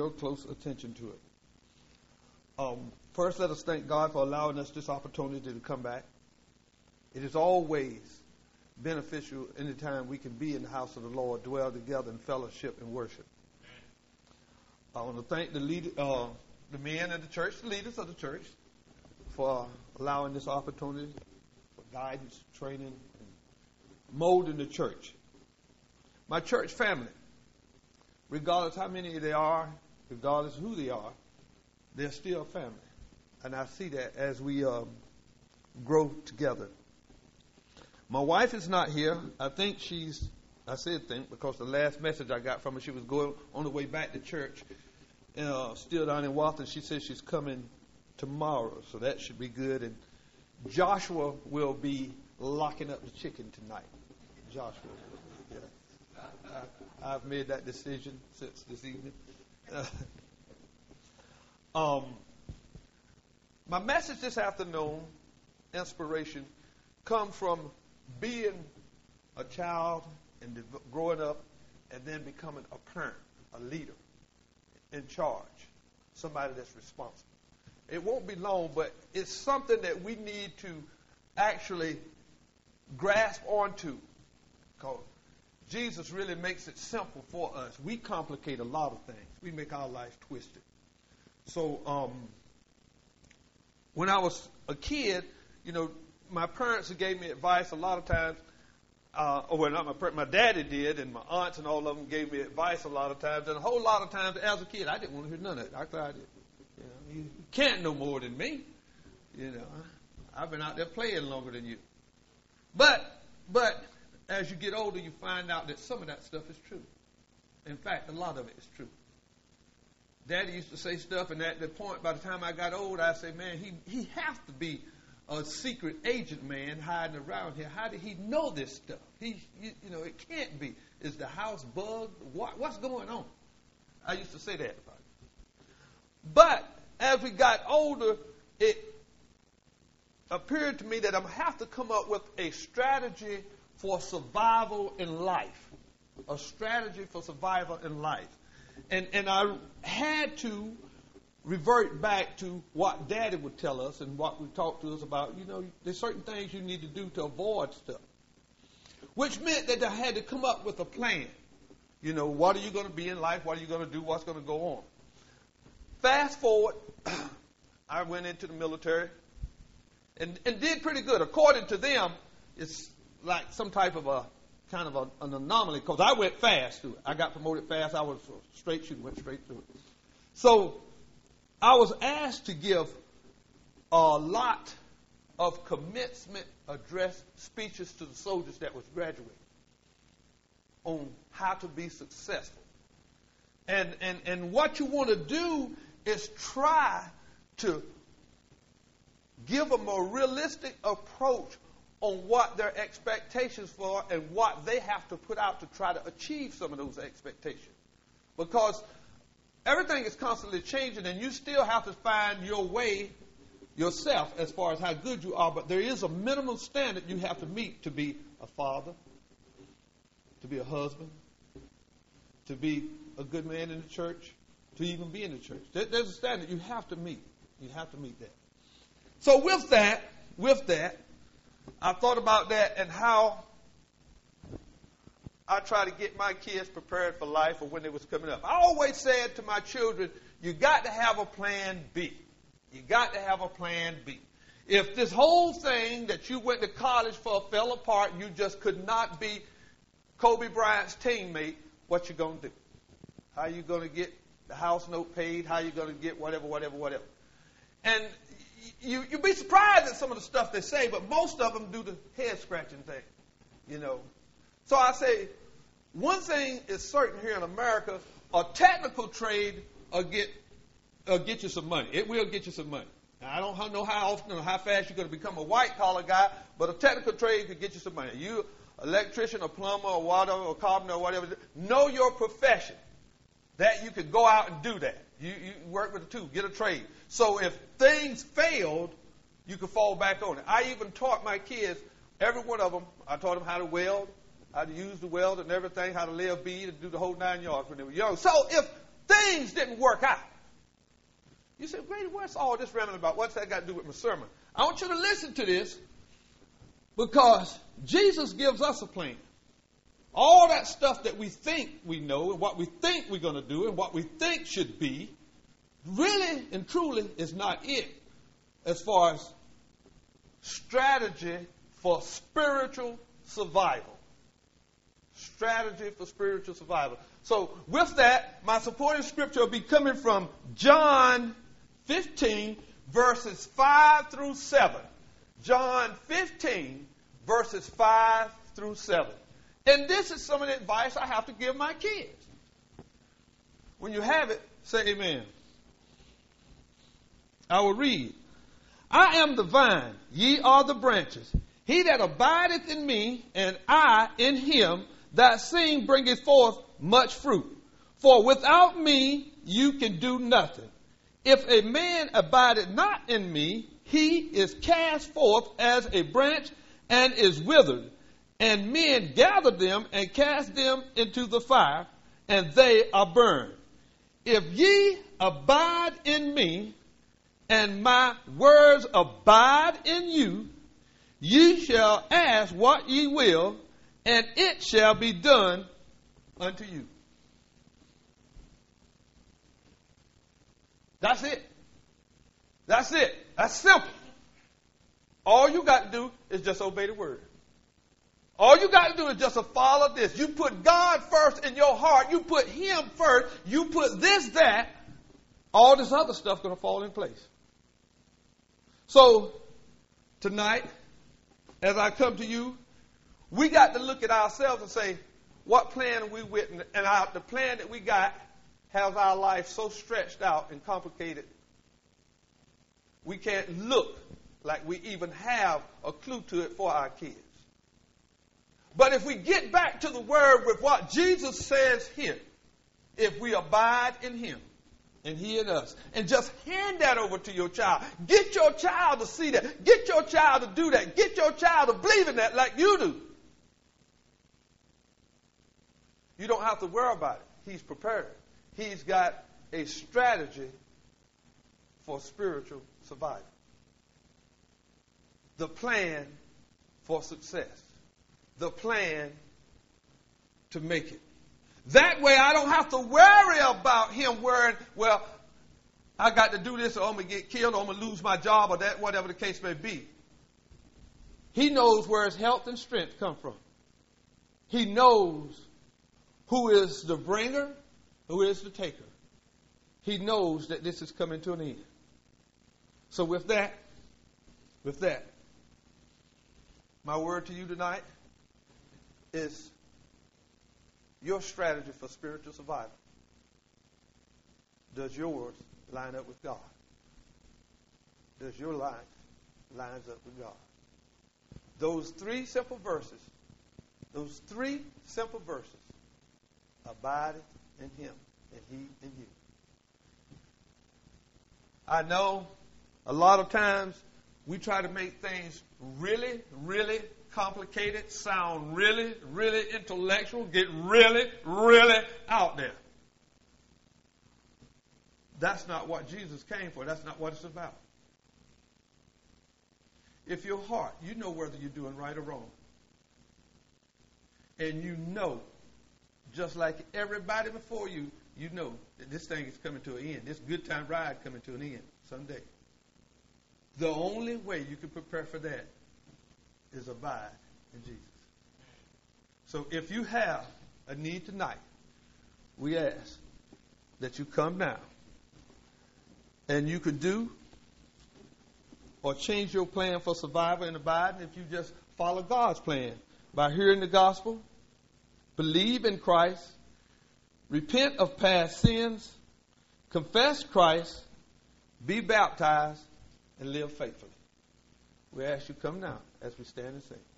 real close attention to it. First, let us thank God for allowing us this opportunity to come back. It is always beneficial anytime we can be in the house of the Lord, dwell together in fellowship and worship. I want to thank the men of the church, the leaders of the church, for allowing this opportunity for guidance, training, and molding the church. My church family, regardless how many they are, regardless who they are, they're still family. And I see that as we grow together. My wife is not here. I said think because the last message I got from her, she was going on the way back to church, still down in Walton. She says she's coming tomorrow, so that should be good. And Joshua will be locking up the chicken tonight. Joshua, yeah. I've made that decision since this evening. My message this afternoon, inspiration, comes from being a child and growing up and then becoming a parent, a leader, in charge, somebody that's responsible. It won't be long, but it's something that we need to actually grasp onto, because Jesus really makes it simple for us. We complicate a lot of things. We make our lives twisted. So when I was a kid, my parents gave me advice a lot of times. Not my parents, my daddy did, and my aunts and all of them gave me advice a lot of times. And a whole lot of times as a kid, I didn't want to hear none of it. I cried it. You can't know more than me. I've been out there playing longer than you. But as you get older, you find out that some of that stuff is true. In fact, a lot of it is true. Daddy used to say stuff, and at the point, by the time I got old, I say, man, he has to be a secret agent man hiding around here. How did he know this stuff? It can't be. Is the house bugged? What's going on? I used to say that about it. But as we got older, it appeared to me that I'm going to have to come up with a strategy for survival in life. A strategy for survival in life. And I had to revert back to what Daddy would tell us and what would talk to us about. There's certain things you need to do to avoid stuff. Which meant that I had to come up with a plan. What are you going to be in life? What are you going to do? What's going to go on? Fast forward, I went into the military and did pretty good. According to them, it's like some type of an anomaly, because I went fast through it. I got promoted fast. I was a straight shooter, went straight through it. So I was asked to give a lot of commencement address speeches to the soldiers that was graduating on how to be successful. And what you want to do is try to give them a realistic approach on what their expectations for and what they have to put out to try to achieve some of those expectations. Because everything is constantly changing, and you still have to find your way yourself as far as how good you are, but there is a minimum standard you have to meet to be a father, to be a husband, to be a good man in the church, to even be in the church. There's a standard you have to meet. You have to meet that. So with that, I thought about that and how I try to get my kids prepared for life or when they was coming up. I always said to my children, you got to have a plan B. You got to have a plan B. If this whole thing that you went to college for fell apart and you just could not be Kobe Bryant's teammate, what you going to do? How you going to get the house note paid? How you going to get whatever. And you'd be surprised at some of the stuff they say, but most of them do the head-scratching thing, So I say, one thing is certain here in America, a technical trade will get you some money. It will get you some money. Now, I don't know how often or how fast you're going to become a white-collar guy, but a technical trade could get you some money. You, electrician or plumber or water or carpenter or whatever, know your profession, that you could go out and do that. You work with the two, get a trade. So if things failed, you could fall back on it. I even taught my kids, every one of them, I taught them how to weld, how to use the weld and everything, how to lay a bead and do the whole 9 yards when they were young. So if things didn't work out. You say, Grady, what's all this rambling about? What's that got to do with my sermon? I want you to listen to this because Jesus gives us a plan. All that stuff that we think we know and what we think we're going to do and what we think should be really and truly is not it as far as strategy for spiritual survival. Strategy for spiritual survival. So with that, my supporting scripture will be coming from John 15, verses 5 through 7. John 15, verses 5 through 7. And this is some of the advice I have to give my kids. When you have it, say amen. I will read. I am the vine, ye are the branches. He that abideth in me, and I in him, that same bringeth forth much fruit. For without me you can do nothing. If a man abideth not in me, he is cast forth as a branch and is withered. And men gather them and cast them into the fire, and they are burned. If ye abide in me, and my words abide in you, ye shall ask what ye will, and it shall be done unto you. That's it. That's it. That's simple. All you got to do is just obey the word. All you got to do is just follow this. You put God first in your heart. You put him first. You put this, that. All this other stuff going to fall in place. So, tonight, as I come to you, we got to look at ourselves and say, what plan are we with? And the plan that we got has our life so stretched out and complicated, we can't look like we even have a clue to it for our kids. But if we get back to the word with what Jesus says here, if we abide in him and he in us, and just hand that over to your child. Get your child to see that. Get your child to do that. Get your child to believe in that like you do. You don't have to worry about it. He's prepared. He's got a strategy for spiritual survival. The plan for success. The plan to make it. That way I don't have to worry about him worrying, well, I got to do this or I'm going to get killed or I'm going to lose my job or that, whatever the case may be. He knows where his health and strength come from. He knows who is the bringer, who is the taker. He knows that this is coming to an end. So with that, my word to you tonight is your strategy for spiritual survival. Does yours line up with God? Does your life lines up with God? Those three simple verses, abideth in him and he in you. I know a lot of times we try to make things really, really complicated, sound really, really intellectual, get really, really out there. That's not what Jesus came for. That's not what it's about. If your heart, you know whether you're doing right or wrong. And you know, just like everybody before you, you know that this thing is coming to an end. This good time ride coming to an end someday. The only way you can prepare for that is abide in Jesus. So if you have a need tonight, we ask that you come now and you could do or change your plan for survival and abiding if you just follow God's plan by hearing the gospel, believe in Christ, repent of past sins, confess Christ, be baptized, and live faithfully. We ask you come now as we stand and sing.